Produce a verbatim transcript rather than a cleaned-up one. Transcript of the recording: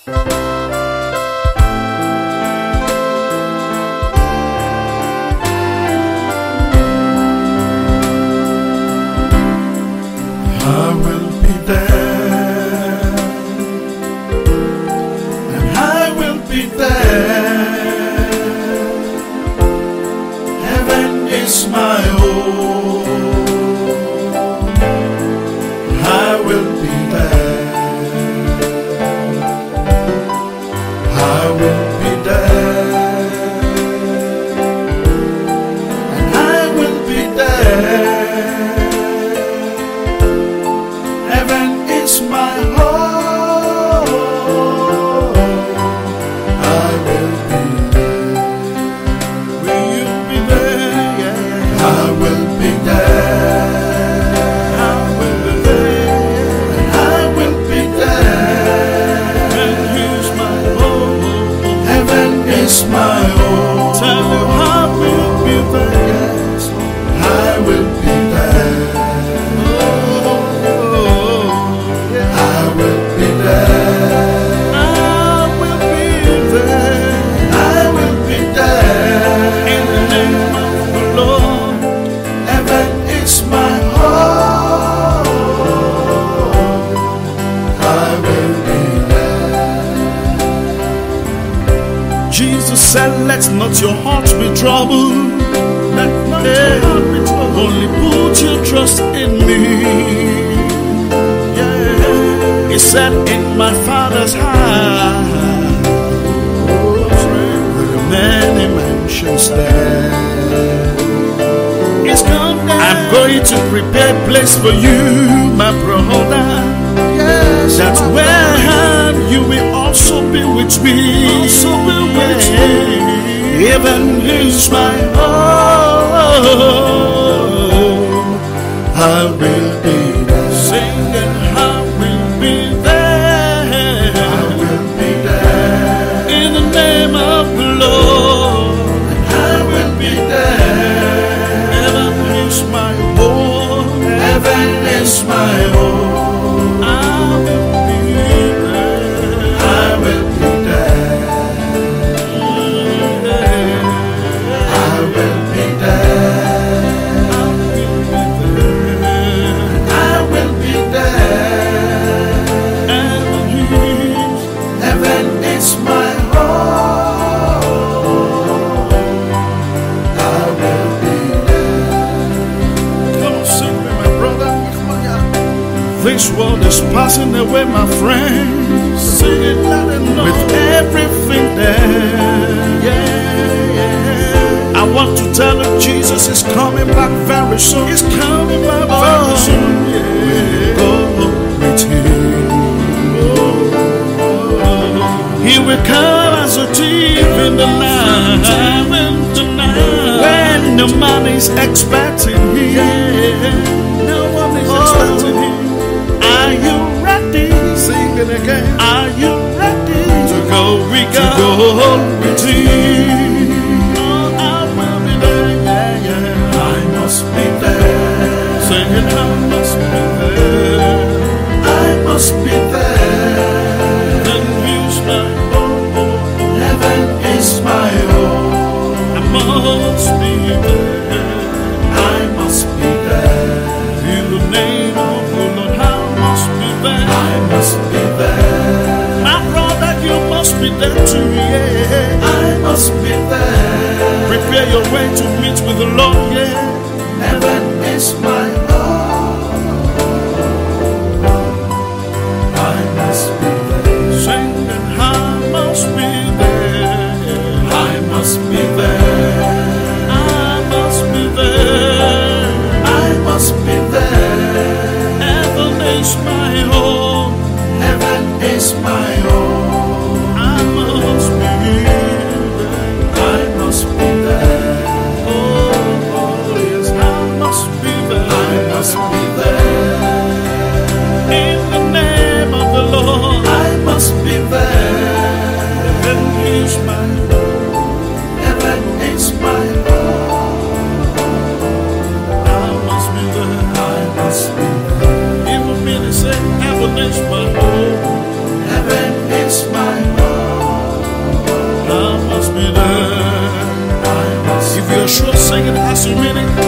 I will be there, and I will be there. Heaven is my home. I will be there. I will be there, and I will be there. Heaven is my home. I will be there. Will you be there? Yeah. I will be there. I will be there. And I will be there. Heaven is my home. Heaven is my home. Tell you I will be there. Yes, I will be there. Jesus said, let not your heart be troubled. Let not hey, your heart be troubled. Only put your trust in me. Yeah. He said, in my Father's house there are many mansions there. It's come down. I'm going to prepare a place for you, my brother. Yes, that's where you will also be with me. Also be with me. Heaven is my home. I will be there. Singing, I will be there. I will be there. In the name of the Lord, I will be there. Heaven is my home. Heaven is my home. This world is passing away, my friends. Sing it loud and loud. With everything there. Yeah, yeah. I want to tell you, Jesus is coming back very soon. He's coming back oh, very soon. Yeah. Go with him. Oh, he will come as a thief in the night. When no man is expecting him. Yeah. No one is oh. expecting him. Are you ready? Sing it again. Are you ready to go? We got to go with him. Oh, I will be there. Yeah, yeah. I must be there. Sing it. I must be there. I must be there. Then use my home. Heaven is my home. I must be there. I must be there. In the name of the Lord. I must be there. My brother, you must be there too, yeah. I must be there. Prepare your way to meet with the Lord, yeah. Heaven is my home. I must be there. Sing that I must be there. I must be there. I must be there. I must be there. Heaven is my home. Heaven is my home. I must be there. I must be there. Oh, oh yes, I must be there. I must be there. In the name of the Lord, I must be there. Heaven is my home. Heaven is my home. I must be there. I must be there. Even me, they say, heaven is my home. Heaven is so many